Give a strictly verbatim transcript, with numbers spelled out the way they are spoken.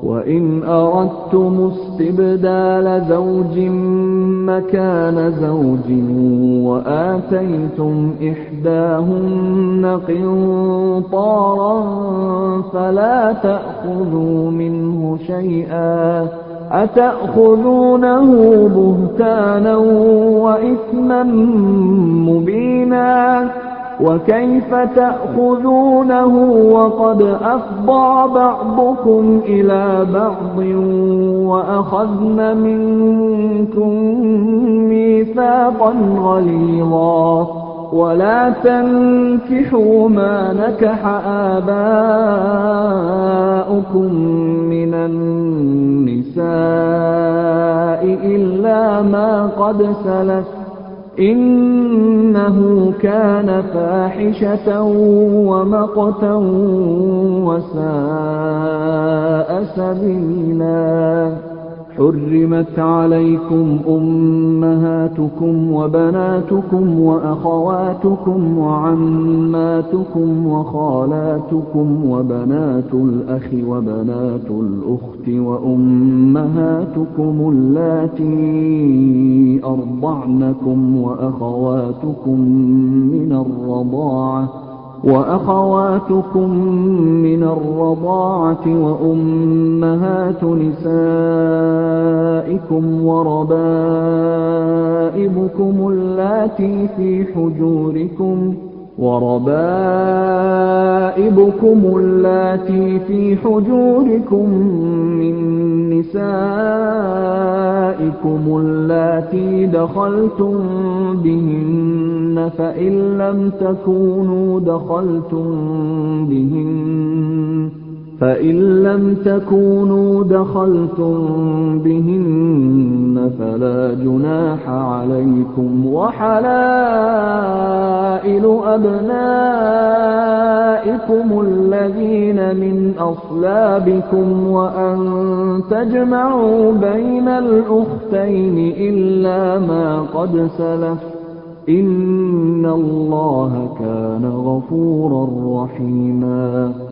وَإِنْ أَرَدتُّمُ اسْتِبْدَالَ زَوْجٍ مَّكَانَ زَوْجٍ وَآتَيْتُمْ إِحْدَاهُنَّ قِنطَارًا فَلَا تَأْخُذُوا مِنْهُ شَيْئًا أَتَأْخُذُونَهُ بُهْتَانًا وَإِثْمًا مُّبِينًا وَكَيْفَ تَأْخُذُونَهُ وَقَدْ أَفْضَىٰ بَعْضُكُمْ إِلَىٰ بَعْضٍ وَأَخَذْنَ مِنكُم مِّيثَاقًا غَلِيظًا وَلَا تَنكِحُوا مَا نَكَحَ آبَاؤُكُم مِّنَ النِّسَاءِ إِلَّا مَا قَدْ سَلَفَ ۚ إِنَّهُ كَانَ فَاحِشَةً وَمَقْتًا وَسَاءَ سَبِيلًا حُرِّمَتْ عَلَيْكُمْ أُمَّهَاتُكُمْ وَبَنَاتُكُمْ وَأَخَوَاتُكُمْ وَعَمَّاتُكُمْ وَخَالَاتُكُمْ وَبَنَاتُ الْأَخِ وَبَنَاتُ الْأُخْتِ وَأُمَّهَاتُكُمُ اللَّاتِي أَرْضَعْنَكُمْ وَأَخَوَاتُكُم مِّنَ الرَّضَاعَةِ وَأَخَوَاتُكُم مِّنَ الرَّضَاعَةِ وَأُمَّهَاتُ نِسَائِكُمْ وَرَبَائِبُكُمُ اللَّاتِي فِي حُجُورِكُمْ وَرَبَائِبُكُمُ اللَّاتِي فِي حُجُورِكُم مِّن نِّسَائِكُمُ اللَّاتِي دَخَلْتُم بِهِنَّ فَإِن لَّمْ تَكُونُوا دَخَلْتُم بِهِنَّ فَإِن لَّمْ تَكُونُوا دَخَلْتُم بِهِنَّ فَلَا جُنَاحَ عَلَيْكُمْ وَحَلَائِلُ أَبْنَائِكُمُ الَّذِينَ مِنْ أَصْلَابِكُمْ وَأَن تَجْمَعُوا بَيْنَ الْأُخْتَيْنِ إِلَّا مَا قَدْ سَلَفَ ۚ إِنَّ اللَّهَ كَانَ غَفُورًا رَّحِيمًا